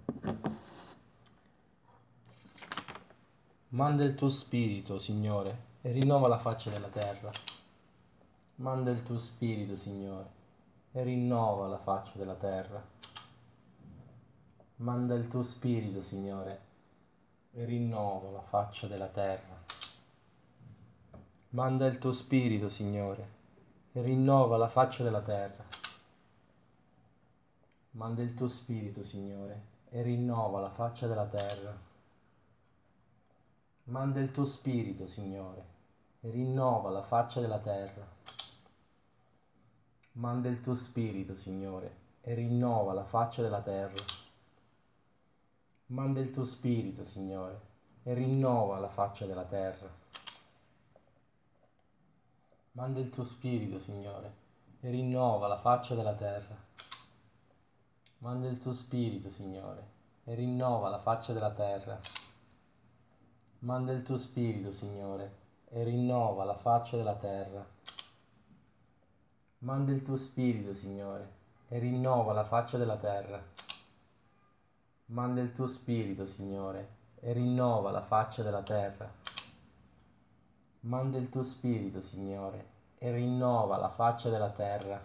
Manda il tuo spirito, Signore, e rinnova la faccia della terra. Manda il tuo spirito, Signore, e rinnova la faccia della terra. Manda il tuo spirito, Signore, e rinnova la faccia della terra. Manda il tuo spirito, Signore, e rinnova la faccia della terra. Manda il tuo spirito, Signore, e rinnova la faccia della terra. Manda il tuo spirito, Signore, e rinnova la faccia della terra. Manda il tuo spirito, Signore, e rinnova la faccia della terra. Manda il tuo spirito, Signore, e rinnova la faccia della terra. Manda il tuo spirito, Signore, e rinnova la faccia della terra. Manda il tuo spirito, Signore, e rinnova la faccia della terra. Manda il tuo spirito, Signore, e rinnova la faccia della terra. Manda il tuo spirito, Signore, e rinnova la faccia della terra. Manda il tuo spirito, Signore, e rinnova la faccia della terra. Manda il tuo spirito, Signore, e rinnova la faccia della terra.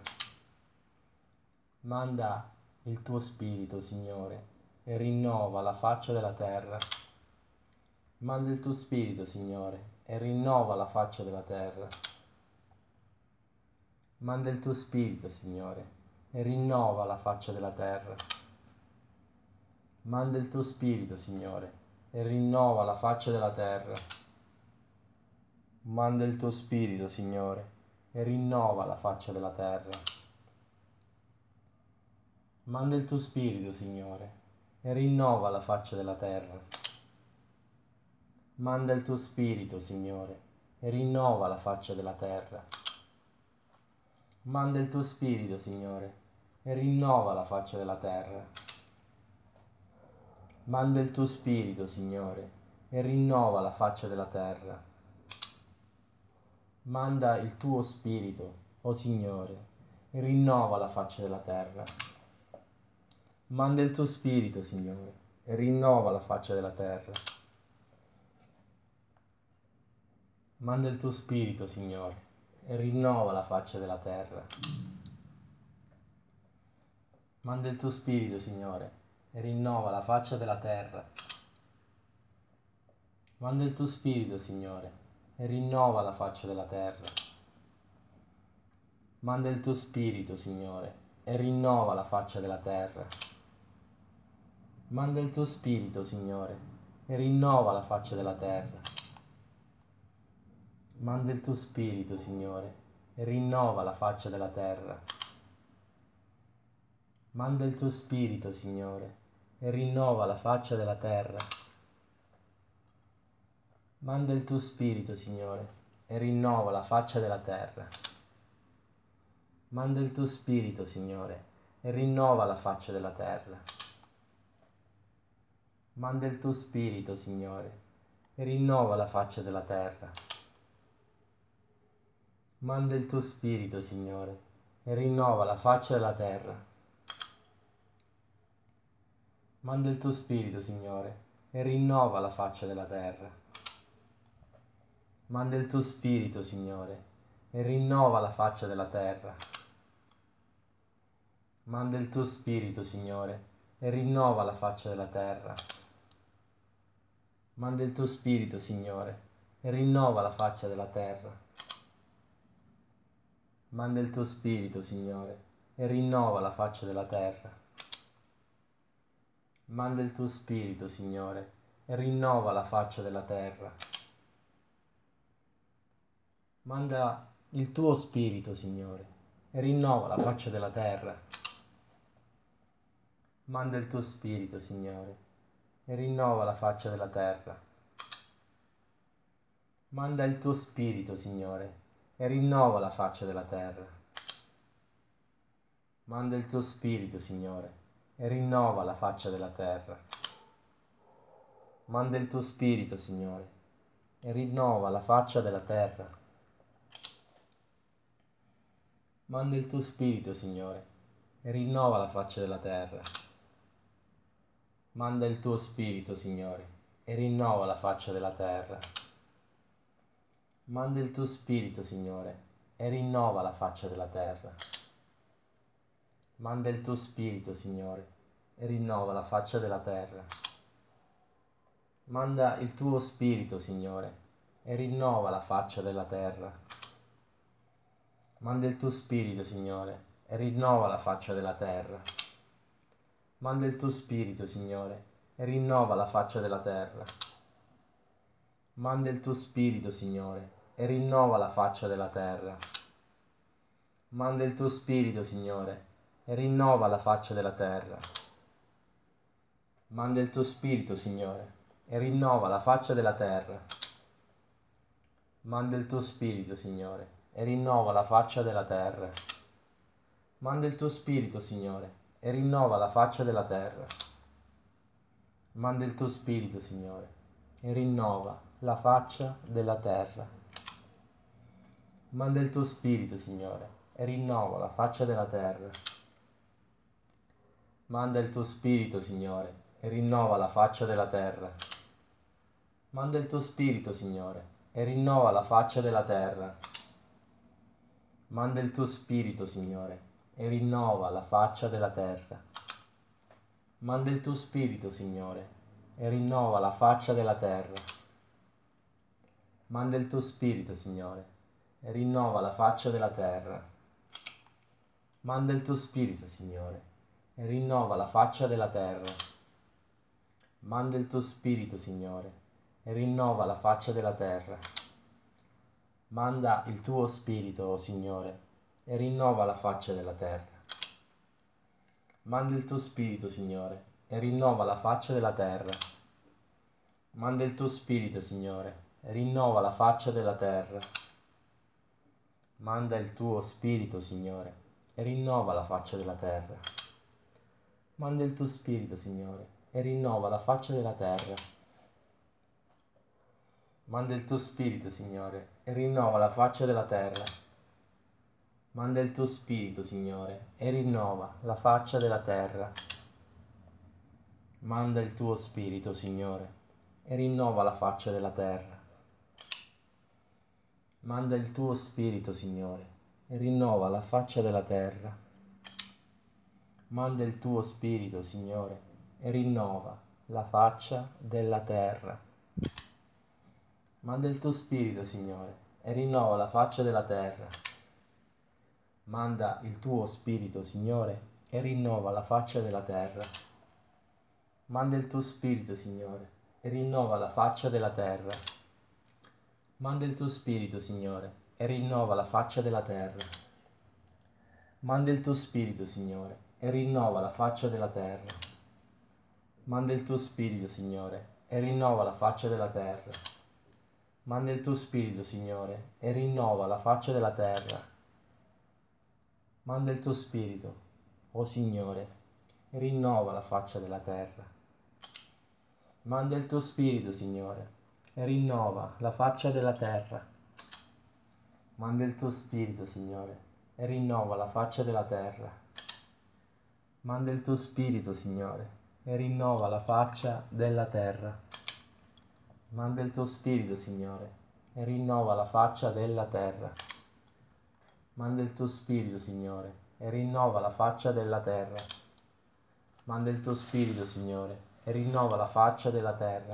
Manda il tuo spirito, Signore, e rinnova la faccia della terra. Manda il tuo spirito, Signore, e rinnova la faccia della terra. Manda il tuo spirito, Signore, e rinnova la faccia della terra. Manda il tuo spirito, Signore, e rinnova la faccia della terra. Manda il tuo spirito, Signore, e rinnova la faccia della terra. Manda il tuo spirito, Signore, e rinnova la faccia della terra. Manda il tuo spirito, Signore, e rinnova la faccia della terra. Manda il tuo spirito, Signore, e rinnova la faccia della terra. Manda il tuo spirito, Signore, e rinnova la faccia della terra. Manda il tuo spirito, o Signore, e rinnova la faccia della terra. Manda il tuo spirito, Signore, e rinnova la faccia della terra. Manda il tuo spirito, Signore, e rinnova la faccia della terra. Manda il tuo spirito, Signore, e rinnova la faccia della terra. Manda il tuo spirito, Signore, e rinnova la faccia della terra. Manda il tuo spirito, Signore, e rinnova la faccia della terra. Manda il tuo spirito, Signore, e rinnova la faccia della terra. Manda il tuo spirito, Signore, e rinnova la faccia della terra. Manda il tuo spirito, Signore, e rinnova la faccia della terra. Manda il tuo spirito, Signore, e rinnova la faccia della terra. Manda il tuo spirito, Signore, e rinnova la faccia della terra. Manda il tuo spirito, Signore, e rinnova la faccia della terra. Manda il tuo spirito, Signore, e rinnova la faccia della terra. Manda il tuo spirito, Signore, e rinnova la faccia della terra. Manda il tuo spirito, Signore, e rinnova la faccia della terra. Manda il tuo spirito, Signore, e rinnova la faccia della terra. Manda il tuo spirito, Signore, e rinnova la faccia della terra. Manda il tuo spirito, Signore, e rinnova la faccia della terra. Manda il tuo spirito, Signore, e rinnova la faccia della terra. Manda il tuo spirito, Signore, e rinnova la faccia della terra. Manda il tuo spirito, Signore, e rinnova la faccia della terra. Manda il tuo spirito, Signore, e rinnova la faccia della terra. Manda il tuo spirito, Signore, e rinnova la faccia della terra. Manda il tuo spirito, Signore, e rinnova la faccia della terra. Manda il tuo spirito, Signore, e rinnova la faccia della terra. Manda il tuo spirito, Signore, e rinnova la faccia della terra. Manda il tuo spirito, Signore, e rinnova la faccia della terra. Manda il tuo spirito, Signore, e rinnova la faccia della terra. Manda il tuo spirito, Signore, e rinnova la faccia della terra. Manda il tuo spirito, Signore, e rinnova la faccia della terra. Manda il tuo spirito, Signore, e rinnova la faccia della terra. Manda il tuo spirito, Signore, e rinnova la faccia della terra. Manda il tuo spirito, Signore, e rinnova la faccia della terra. Manda il tuo spirito, Signore, e rinnova la faccia della terra. Manda il tuo spirito, Signore, e rinnova la faccia della terra. Manda il tuo spirito, Signore, e rinnova la faccia della terra. Manda il tuo spirito, Signore, e rinnova la faccia della terra. Manda il tuo spirito, Signore, e rinnova la faccia della terra. Manda il tuo spirito, Signore, e rinnova la faccia della terra. Manda il tuo spirito, Signore, e rinnova la faccia della terra. Manda il tuo spirito, Signore, e rinnova la faccia della terra. Manda il tuo spirito, Signore, e rinnova la faccia della terra. Manda il tuo spirito, Signore, e rinnova la faccia della terra. Manda il tuo spirito, Signore, e rinnova la faccia della terra. Manda il tuo spirito, Signore, e rinnova la faccia della terra. Manda il tuo spirito, o Signore, e rinnova la faccia della terra. Manda il tuo spirito, Signore, e rinnova la faccia della terra. Manda il tuo spirito, Signore, e rinnova la faccia della terra. Manda il tuo spirito, Signore, e rinnova la faccia della terra. Manda il tuo spirito, Signore, e rinnova la faccia della terra. Manda il tuo spirito, Signore, e rinnova la faccia della terra. Manda il tuo spirito, Signore, e rinnova la faccia della terra. Manda il tuo spirito, Signore, e rinnova la faccia della terra. Manda il tuo spirito, Signore, e rinnova la faccia della terra. Manda il tuo spirito, Signore, e rinnova la faccia della terra. Manda il tuo spirito, Signore, e rinnova la faccia della terra. Manda il tuo spirito, Signore, e rinnova la faccia della terra. Manda il tuo spirito, Signore, e rinnova la faccia della terra. Manda il tuo spirito, Signore, e rinnova la faccia della terra. Manda il tuo spirito, Signore, e rinnova la faccia della terra. Manda il tuo spirito, Signore, e rinnova la faccia della terra. Manda il tuo spirito, Signore, e rinnova la faccia della terra. Manda il tuo spirito, o Signore, e rinnova la faccia della terra. Manda il tuo spirito, Signore, e rinnova la faccia della terra. Manda il tuo spirito, Signore, e rinnova la faccia della terra. Manda il tuo spirito, Signore, e rinnova la faccia della terra. Manda il tuo spirito, Signore, e rinnova la faccia della terra. Manda il tuo spirito, Signore, e rinnova la faccia della terra. Manda il tuo spirito, Signore, e rinnova la faccia della terra.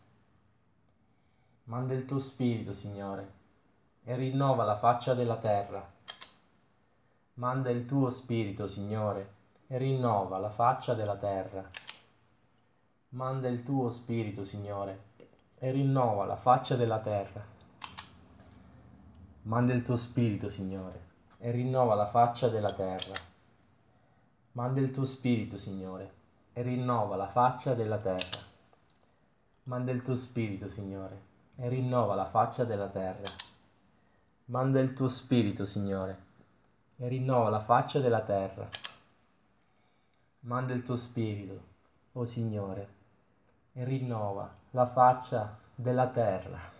Manda il tuo spirito, Signore, e rinnova la faccia della terra. Manda il tuo spirito, Signore, e rinnova la faccia della terra. Manda il tuo spirito, Signore, e rinnova la faccia della terra. Manda il tuo spirito, Signore, e rinnova la faccia della terra. Manda il tuo spirito, Signore, e rinnova la faccia della terra. Manda il tuo spirito, Signore, e rinnova la faccia della terra. Manda il tuo spirito, Signore, e rinnova la faccia della terra. Manda il tuo spirito, o Signore, e rinnova la faccia della terra.